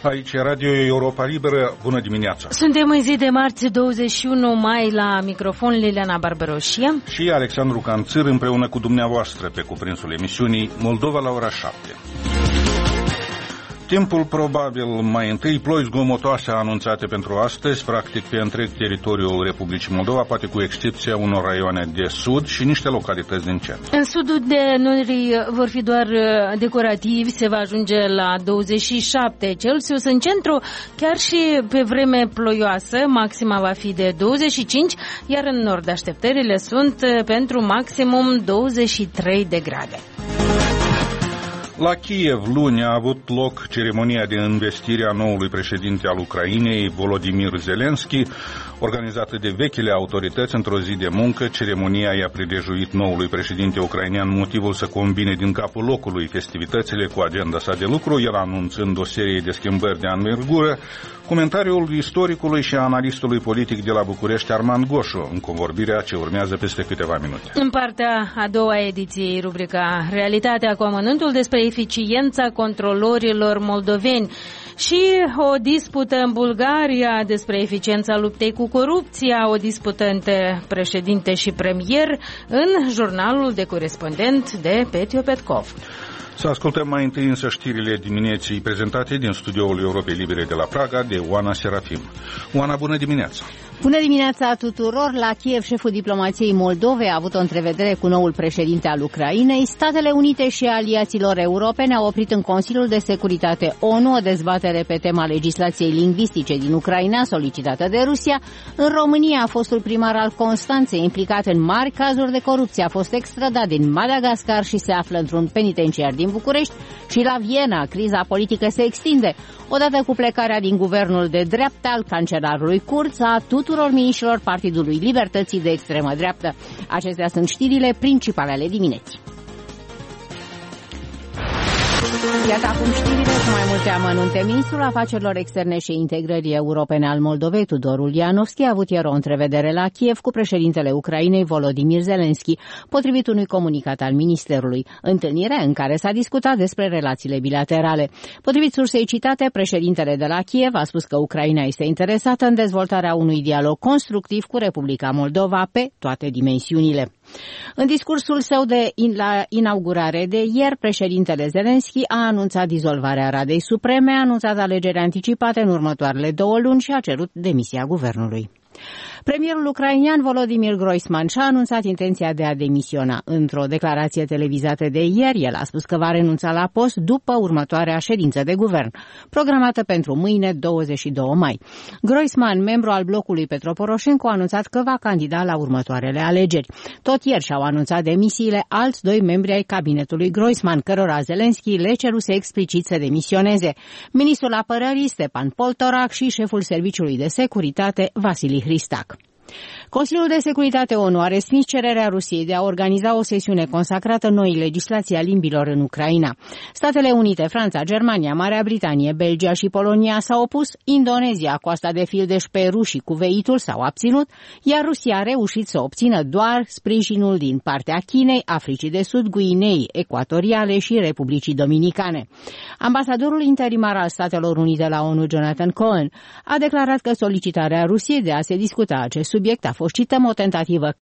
Aici e Radio Europa Liberă. Bună dimineața! Suntem în zi de marți, 21 mai, la microfon Liliana Barbaroșia și Alexandru Canțir, împreună cu dumneavoastră pe cuprinsul emisiunii Moldova la ora 7. Timpul probabil mai întâi, ploi zgomotoase anunțate pentru astăzi, practic pe întreg teritoriul Republicii Moldova, poate cu excepția unor raioane de sud și niște localități din centru. În sudul de norii vor fi doar decorativi, se va ajunge la 27 Celsius. În centru, chiar și pe vreme ploioasă, maxima va fi de 25, iar în nord așteptările sunt pentru maximum 23 de grade. La Kiev, luni, a avut loc ceremonia de investire a noului președinte al Ucrainei, Volodymyr Zelensky, organizată de vechile autorități într-o zi de muncă. Ceremonia i-a prilejuit noului președinte ucrainean motivul să combine din capul locului festivitățile cu agenda sa de lucru, el anunțând o serie de schimbări de anvergură. Comentariul istoricului și analistului politic de la București, Armand Goșu, în convorbirea ce urmează peste câteva minute. În partea a doua ediției, rubrica Realitatea cu amănuntul, despre eficiența controlorilor moldoveni și o dispută în Bulgaria despre eficiența luptei cu corupția, o dispută între președinte și premier în jurnalul de corespondent de Petio Petkov. Să ascultăm mai întâi însă știrile dimineții prezentate din studioul Europei Libere de la Praga de Oana Serafim. Oana, bună dimineața! Bună dimineața tuturor! La Kiev, șeful diplomației Moldovei a avut o întrevedere cu noul președinte al Ucrainei. Statele Unite și aliaților europeni au oprit în Consiliul de Securitate ONU o dezbatere pe tema legislației lingvistice din Ucraina, solicitată de Rusia. În România, fostul primar al Constanței, implicat în mari cazuri de corupție, a fost extradat din Madagascar și se află într-un penitenciar din București. Și la Viena, criza politică se extinde. Odată cu plecarea din guvernul de dreapta al cancelarului Kurz, a tuturor miniștrilor Partidului Libertății de extremă dreaptă. Acestea sunt știrile principale ale dimineții. Iată acum știrile cu mai multe amănunte. Ministrul Afacerilor Externe și Integrării Europene al Moldovei, Tudor Ulianovski, a avut ieri o întrevedere la Kiev cu președintele Ucrainei, Volodymyr Zelensky, potrivit unui comunicat al ministerului. Întâlnire în care s-a discutat despre relațiile bilaterale. Potrivit sursei citate, președintele de la Kiev a spus că Ucraina este interesată în dezvoltarea unui dialog constructiv cu Republica Moldova pe toate dimensiunile. În discursul său de la inaugurare de ieri, președintele Zelensky a anunțat dizolvarea Radei Supreme, a anunțat alegeri anticipate în următoarele 2 luni și a cerut demisia guvernului. Premierul ucrainean Volodymyr Groisman și-a anunțat intenția de a demisiona. Într-o declarație televizată de ieri, el a spus că va renunța la post după următoarea ședință de guvern, programată pentru mâine, 22 mai. Groisman, membru al blocului Petro Poroșenko, a anunțat că va candida la următoarele alegeri. Tot ieri și-au anunțat demisiile alți 2 membri ai cabinetului Groisman, cărora Zelensky le ceruse explicit să demisioneze: ministrul apărării Stepan Poltorac și șeful Serviciului de Securitate Vasili Hristac. Consiliul de Securitate ONU a respins cererea Rusiei de a organiza o sesiune consacrată noii legislații a limbilor în Ucraina. Statele Unite, Franța, Germania, Marea Britanie, Belgia și Polonia s-au opus, Indonezia, Coasta de Fildeș, Peru și Cuveitul s-au abținut, iar Rusia a reușit să obțină doar sprijinul din partea Chinei, Africii de Sud, Guineei Ecuatoriale și Republicii Dominicane. Ambasadorul interimar al Statelor Unite la ONU, Jonathan Cohen, a declarat că solicitarea Rusiei de a se discuta acest subiect a fost, cităm, o tentativă